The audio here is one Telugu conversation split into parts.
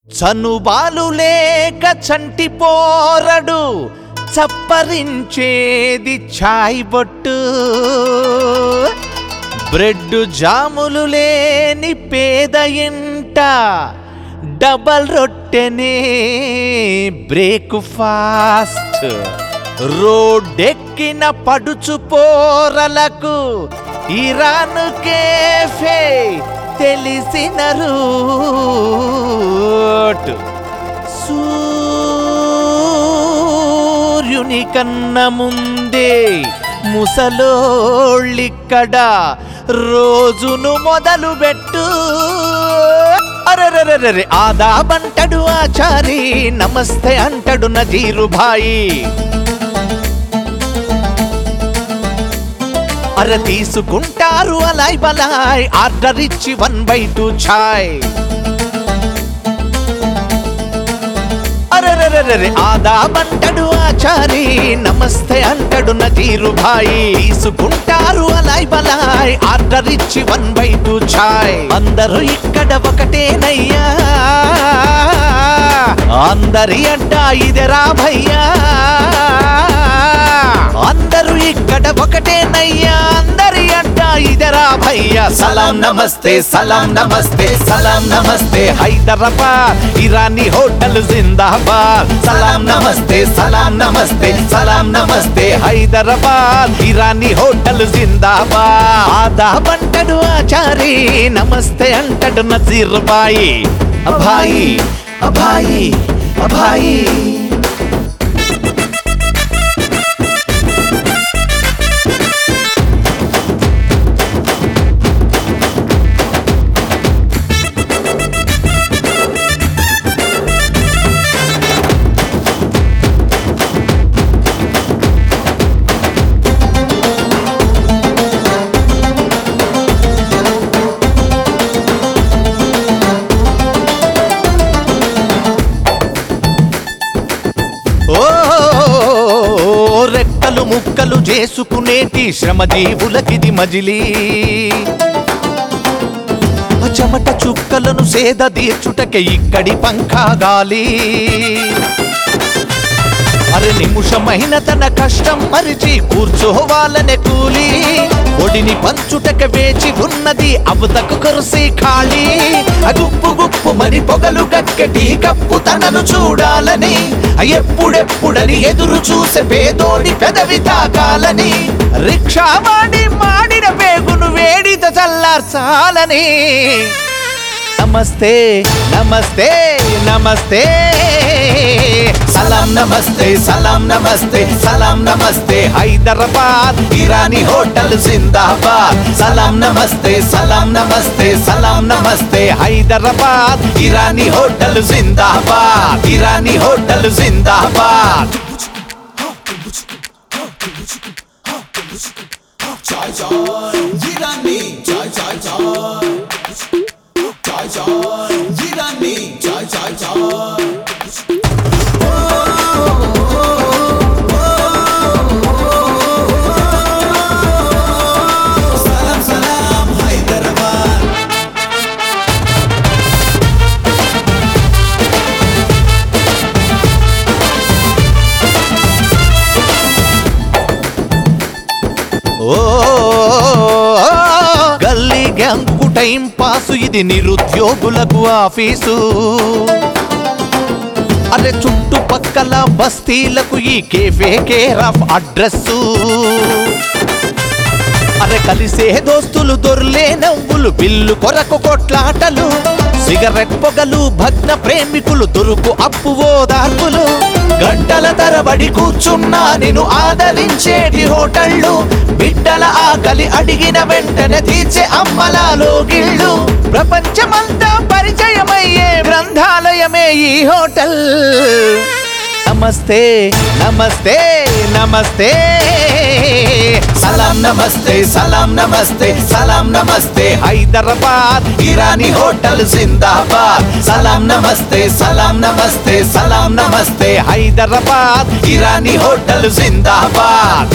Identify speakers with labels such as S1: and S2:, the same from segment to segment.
S1: చనుబాలు లేక చంటి పోరడు చప్పరించేది ఛాయ్ బొట్టు. బ్రెడ్ జాములు లేని పేద ఇంట డబల్ రొట్టెనే బ్రేక్ఫాస్ట్. రోడ్డెక్కిన పడుచు పోరలకు ఇరాన్ కేఫే తెలిసిన రూట్. సూర్యుని కన్న ముందే ముసలోళ్ళిక్కడ రోజును మొదలు పెట్టు. అరెరెరెరె ఆదాబంటడు ఆచారి, నమస్తే అంటడు నజీరుభాయి. అర తీసుకుంటారు అలాయ్ బలాయ్, ఆర్డర్ ఇచ్చి 1/2 ఛాయ్. అరెరెరెరె ఆదాబంటడు ఆచారి, నమస్తే అంటడు నజీరుభాయి. తీసుకుంటారు అలాయ్ బలాయ్, ఆర్డర్ ఇచ్చి 1/2 ఛాయ్. అందరూ ఇక్కడ ఒకటేనయ్యా, అందరి అడ్డా ఇదెరా భయ్యా. అందరూ ఇక్కడ ఒకటేనయ్యా, అందరి అడ్డా ఇదెరా భయ్యా. సలాం నమస్తే, సలాం నమస్తే, సలాం నమస్తే హైదరాబాద్, ఇరానీ హోటల్ జిందాబాద్. సలాం నమస్తే, సలాం నమస్తే, సలాం నమస్తే హైదరాబాద్, ఇరానీ హోటల్ జిందాబాద్. ఆదాబంటడు ఆచారి, నమస్తే అంటడు నజీర్ బాయి. అభాయి అభాయి అభాయి. రెక్కలు ముక్కలు చేసుకునేటి శ్రమజీవులకిది మజిలీ. చెమట చుక్కలను సేద తీర్చుటకే ఇక్కడి పంఖాగాలి. అరే నిమిషమైన తన కష్టం మరిచి కూర్చోవాలనే కూలి. ఒడిని పంచుటక వేచి ఉన్నది అవతకు కుర్సీ ఖాళీ. గుప్పు గుప్పు మరి పొగలు గక్కటి కప్పు తనను చూడాలని, ఎప్పుడెప్పుడని ఎదురు చూసే పేదోడి పెదవి తాకాలని. రిక్షా వాడి మాడిన పేగును వేడిత చల్లార్చాలని. నమస్తే నమస్తే నమస్తే, సలాం నమస్తే, సలాం నమస్తే, సలాం నమస్తే హైదరాబాద్, ఇరానీ హోటల్ జిందాబాద్. సలాం నమస్తే, సలాం నమస్తే, సలాం నమస్తే హైదరాబాద్, ఇరానీ హోటల్ జిందాబాద్, ఇరానీ హోటల్ జిందాబాద్.
S2: చాయ్ చాయ్ ఇరానీ, చాయ్ చాయ్ చాయ్ చాయ్ చాయ్ ఇరానీ, చాయ్ చాయ్ చాయ్. సలాం సలాం హైదరాబాద్.
S1: ఓ గల్లీ గ్యాంగ్కు టైం పాసు, ఇది నిరుద్యోగులకు ఆఫీసు. అరే చుట్టుపక్కల బస్తీలకు ఈ కేఫే కేర్ ఆఫ్ అడ్రస్సు. అరే కలిసే దోస్తులు దొర్లే నవ్వులు, బిల్లు కొరకు కొట్లాటలు. సిగరెట్ పొగలు, భగ్న ప్రేమికులు, దొరుకు అప్పు ఓదార్పులు. గంటల తరబడి కూర్చున్నా నిన్ను ఆదరించేటి హోటళ్ళు. బిడ్డల ఆకలి అడిగిన వెంటనే తీర్చే అమ్మలాలో గిళ్ళు. ప్రపంచమంతా పరిచయమయ్యే గ్రంథాలయమే ఈ హోటల్. నమస్తే నమస్తే నమస్తే, సలాం నమస్తే, సలాం నమస్తే, సలాం నమస్తే హైదరాబాద్, ఇరానీ హోటల్ జిందాబాద్. సలాం నమస్తే, సలాం నమస్తే, సలాం నమస్తే హైదరాబాద్, ఇరానీ హోటల్ జిందాబాద్.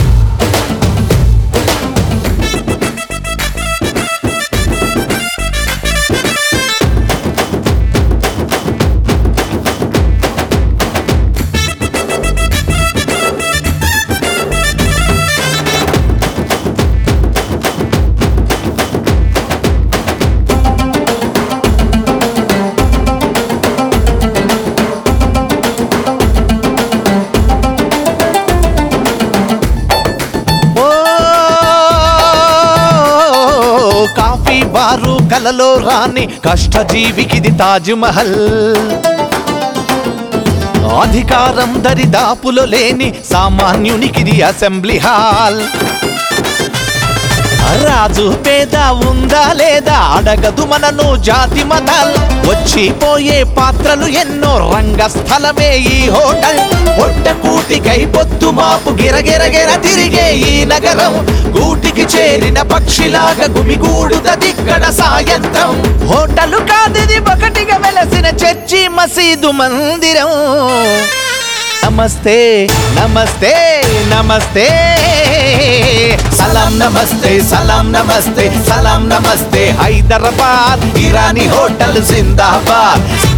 S1: వారు కలలో రాని కష్టజీవికిది తాజ్ మహల్. అధికారం దరిదాపులో లేని సామాన్యునికిది అసెంబ్లీ హాల్. రాజు పేద ఉందా లేదా అడగదు మనను జాతి మతాల్. వచ్చిపోయే పాత్రలు ఎన్నో రంగస్థలమే ఈ హోటల్. పొట్ట కూటికై పొత్తు మాపు గిరగిరగిర తిరిగే ఈ నగరం. గూటికి చేరిన పక్షిలాగా గుమిగూడుతదిక్కడ సాయంత్రం. హోటలు కాదిది ఒకటిగా వెలసిన చర్చి మసీదు మందిరం. నమస్తే నమస్తే నమస్తే సలాం నమస్తే సలాం నమస్తే సలాం నమస్తే హైదరాబాద్. ఇరానీ హోటల్ జిందాబాద్.